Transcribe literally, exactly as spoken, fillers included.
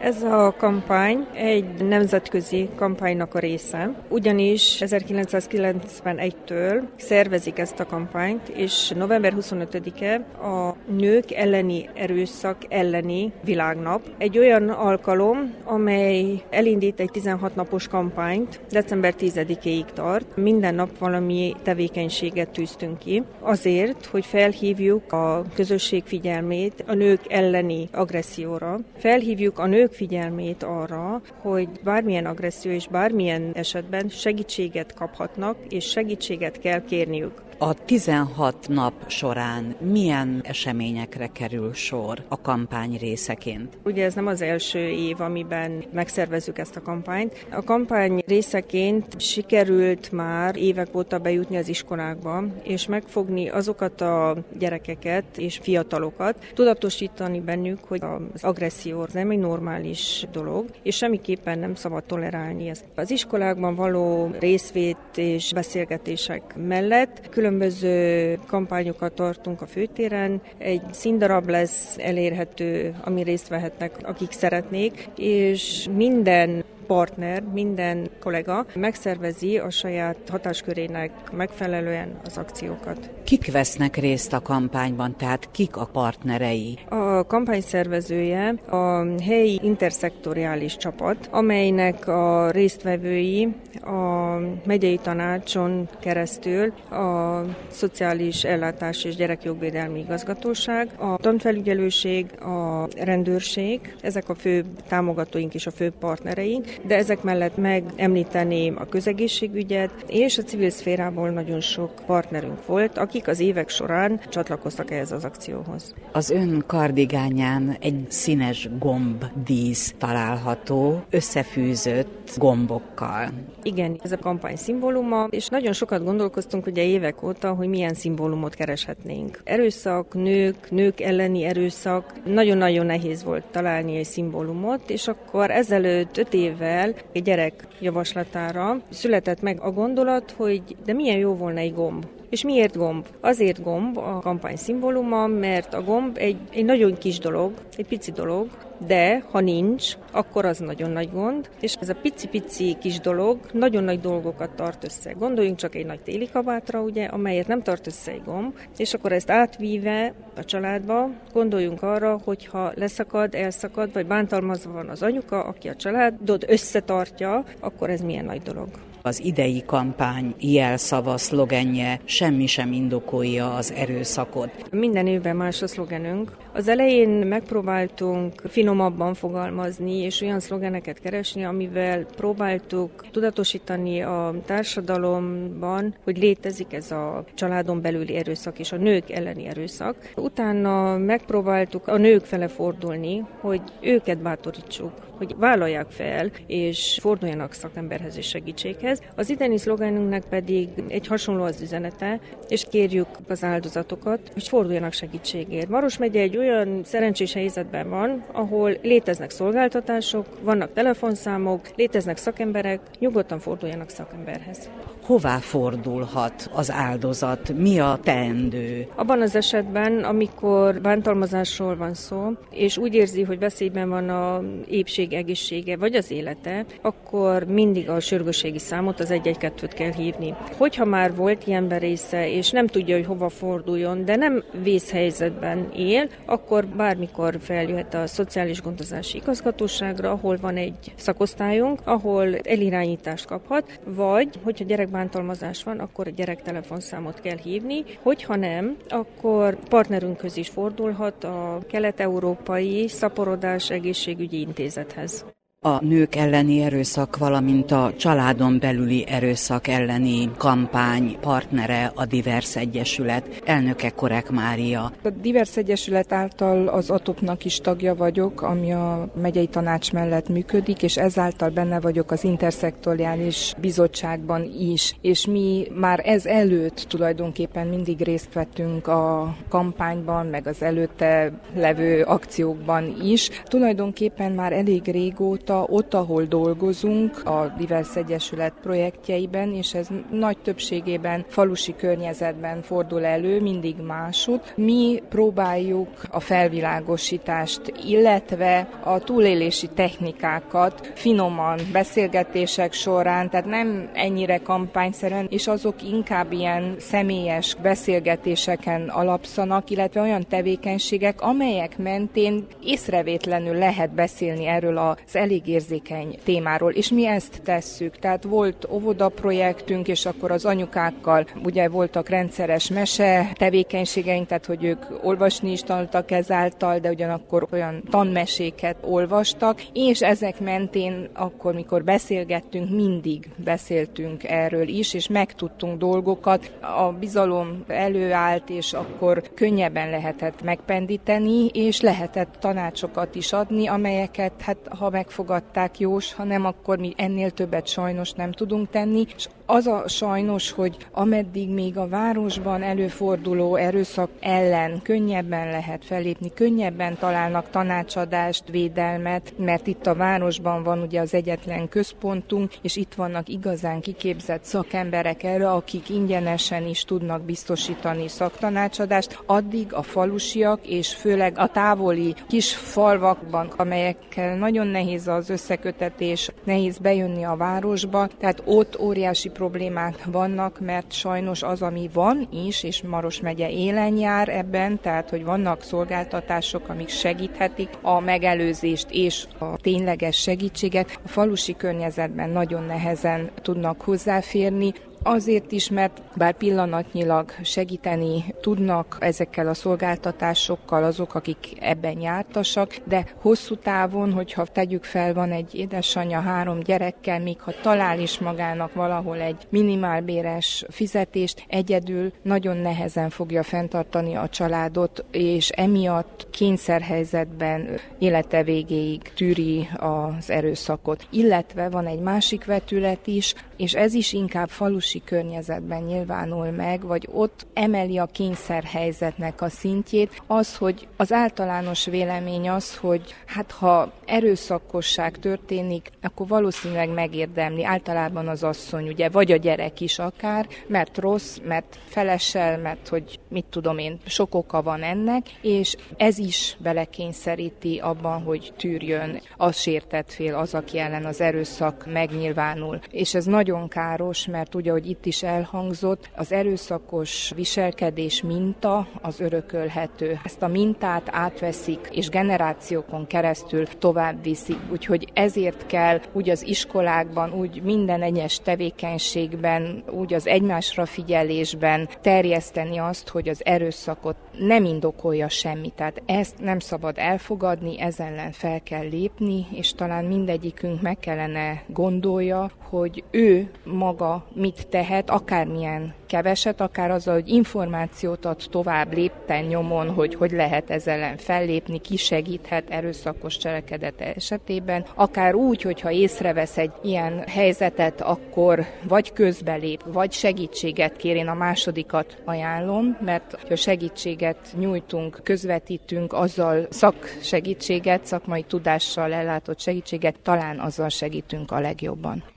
Ez a kampány egy nemzetközi kampánynak a része, ugyanis ezerkilencszázkilencvenegytől szervezik ezt a kampányt, és november huszonötödike a nők elleni erőszak elleni világnap. Egy olyan alkalom, amely elindít egy tizenhat napos kampányt, december tizedikéig tart. Minden nap valami tevékenységet tűztünk ki, azért, hogy felhívjuk a közösség figyelmét a nők elleni agresszióra. Felhívjuk a nők figyelmét arra, hogy bármilyen agresszió és bármilyen esetben segítséget kaphatnak, és segítséget kell kérniük. A tizenhat nap során milyen eseményekre kerül sor a kampány részeként? Ugye ez nem az első év, amiben megszervezzük ezt a kampányt. A kampány részeként sikerült már évek óta bejutni az iskolákba, és megfogni azokat a gyerekeket és fiatalokat, tudatosítani bennük, hogy az agresszió nem egy normális dolog, és semmiképpen nem szabad tolerálni ezt. Az iskolákban való részvét és beszélgetések mellett különböző kampányokat tartunk a főtéren. Egy színdarab lesz elérhető, ami részt vehetnek, akik szeretnék, és minden partner, minden kollega megszervezi a saját hatáskörének megfelelően az akciókat. Kik vesznek részt a kampányban, tehát kik a partnerei? A kampány szervezője a helyi interszektoriális csapat, amelynek a résztvevői a megyei tanácson keresztül a Szociális Ellátás és Gyerekjogvédelmi Igazgatóság, a tanfelügyelőség, a rendőrség, ezek a fő támogatóink és a fő partnereink, de ezek mellett megemlíteném a közegészségügyet, és a civil szférából nagyon sok partnerünk volt, akik az évek során csatlakoztak ehhez az akcióhoz. Az ön kardigányán egy színes gombdísz található, összefűzött gombokkal. Igen, ez a kampány szimbóluma, és nagyon sokat gondolkoztunk ugye évek óta, hogy milyen szimbólumot kereshetnénk. Erőszak, nők, nők elleni erőszak, nagyon-nagyon nehéz volt találni egy szimbólumot, és akkor ezelőtt öt évvel egy gyerek javaslatára született meg a gondolat, hogy de milyen jó volna egy gomb. És miért gomb? Azért gomb a kampány szimbóluma, mert a gomb egy, egy nagyon kis dolog, egy pici dolog, de ha nincs, akkor az nagyon nagy gond, és ez a pici-pici kis dolog nagyon nagy dolgokat tart össze. Gondoljunk csak egy nagy téli kabátra, ugye, amelyet nem tart össze egy gomb, és akkor ezt átvíve a családba, gondoljunk arra, hogyha leszakad, elszakad, vagy bántalmazva van az anyuka, aki a családot összetartja, akkor ez milyen nagy dolog. Az idei kampány jelszava, szlogenje semmi sem indokolja az erőszakot. Minden évben más a szlogenünk. Az elején megpróbáltunk finomabban fogalmazni, és olyan szlogeneket keresni, amivel próbáltuk tudatosítani a társadalomban, hogy létezik ez a családon belüli erőszak és a nők elleni erőszak. Utána megpróbáltuk a nők fele fordulni, hogy őket bátorítsuk, hogy vállalják fel, és forduljanak szakemberhez és segítséghez. Az ideni szlogenünknek pedig egy hasonló az üzenete, és kérjük az áldozatokat, hogy forduljanak segítségért. Maros megye egy olyan szerencsés helyzetben van, ahol léteznek szolgáltatások, vannak telefonszámok, léteznek szakemberek, nyugodtan forduljanak szakemberhez. Hová fordulhat az áldozat? Mi a teendő? Abban az esetben, amikor bántalmazásról van szó, és úgy érzi, hogy veszélyben van a épség egészsége vagy az élete, akkor mindig a sürgősségi számot, az egy egy kettőt kell hívni. Hogyha már volt ilyen berésze, és nem tudja, hogy hova forduljon, de nem vészhelyzetben él, akkor bármikor feljöhet a Szociális Gondozási Igazgatóságra, ahol van egy szakosztályunk, ahol elirányítást kaphat, vagy, hogyha gyerekbántalmazás van, akkor a gyerek telefonszámot kell hívni, hogyha nem, akkor partnerünkhöz is fordulhat a Kelet-Európai Szaporodás Egészségügyi Intézethez. A nők elleni erőszak, valamint a családon belüli erőszak elleni kampány partnere a Diversz Egyesület, elnöke Korek Mária. A Diversz Egyesület által az á té o pé-nak is tagja vagyok, ami a megyei tanács mellett működik, és ezáltal benne vagyok az interszektoriális bizottságban is. És mi már ez előtt tulajdonképpen mindig részt vettünk a kampányban, meg az előtte levő akciókban is. Tulajdonképpen már elég régóta óta, ott, ahol dolgozunk, a Divers Egyesület projektjeiben, és ez nagy többségében falusi környezetben fordul elő, mindig másút. Mi próbáljuk a felvilágosítást, illetve a túlélési technikákat finoman beszélgetések során, tehát nem ennyire kampányszerűen, és azok inkább ilyen személyes beszélgetéseken alapszanak, illetve olyan tevékenységek, amelyek mentén észrevétlenül lehet beszélni erről az elég érzékeny témáról, és mi ezt tesszük. Tehát volt óvodaprojektünk, és akkor az anyukákkal ugye voltak rendszeres mese tevékenységeink, tehát hogy ők olvasni is tanultak ezáltal, de ugyanakkor olyan tanmeséket olvastak, és ezek mentén akkor, mikor beszélgettünk, mindig beszéltünk erről is, és megtudtunk dolgokat. A bizalom előállt, és akkor könnyebben lehetett megpendíteni, és lehetett tanácsokat is adni, amelyeket, hát ha megfogadták, jós, ha nem, akkor mi ennél többet sajnos nem tudunk tenni. És az a sajnos, hogy ameddig még a városban előforduló erőszak ellen könnyebben lehet fellépni, könnyebben találnak tanácsadást, védelmet, mert itt a városban van ugye az egyetlen központunk, és itt vannak igazán kiképzett szakemberek erre, akik ingyenesen is tudnak biztosítani szaktanácsadást, addig a falusiak, és főleg a távoli kis falvakban, amelyekkel nagyon nehéz az összekötetés, nehéz bejönni a városba, tehát ott óriási problémák vannak, mert sajnos az, ami van is, és Maros megye élen jár ebben, tehát hogy vannak szolgáltatások, amik segíthetik a megelőzést és a tényleges segítséget, a falusi környezetben nagyon nehezen tudnak hozzáférni. Azért is, mert bár pillanatnyilag segíteni tudnak ezekkel a szolgáltatásokkal azok, akik ebben jártasak, de hosszú távon, hogyha tegyük fel, van egy édesanyja három gyerekkel, még ha talál is magának valahol egy minimálbéres fizetést, egyedül nagyon nehezen fogja fenntartani a családot, és emiatt kényszerhelyzetben élete végéig tűri az erőszakot. Illetve van egy másik vetület is, és ez is inkább falusi környezetben nyilvánul meg, vagy ott emeli a kényszerhelyzetnek a szintjét, az, hogy az általános vélemény az, hogy hát ha erőszakosság történik, akkor valószínűleg megérdemli általában az asszony, ugye, vagy a gyerek is akár, mert rossz, mert felesel, mert hogy mit tudom én, sok oka van ennek, és ez is belekényszeríti abban, hogy tűrjön az sértett fél, az, aki ellen az erőszak megnyilvánul. És ez nagyon káros, mert ugye, hogy itt is elhangzott, az erőszakos viselkedés minta az örökölhető. Ezt a mintát átveszik, és generációkon keresztül tovább viszik. Úgyhogy ezért kell úgy az iskolákban, úgy minden egyes tevékenységben, úgy az egymásra figyelésben terjeszteni azt, hogy az erőszakot nem indokolja semmi. Tehát ezt nem szabad elfogadni, ezen ellen fel kell lépni, és talán mindegyikünk meg kellene gondolja, hogy ő maga mit tehet, akármilyen keveset, akár azzal, hogy információt ad tovább lépten nyomon, hogy hogy lehet ezzel ellen fellépni, ki segíthet erőszakos cselekedet esetében, akár úgy, hogyha észrevesz egy ilyen helyzetet, akkor vagy közbelép, vagy segítséget kér. Én a másodikat ajánlom, mert ha segítséget nyújtunk, közvetítünk, azzal szaksegítséget, szakmai tudással ellátott segítséget, talán azzal segítünk a legjobban.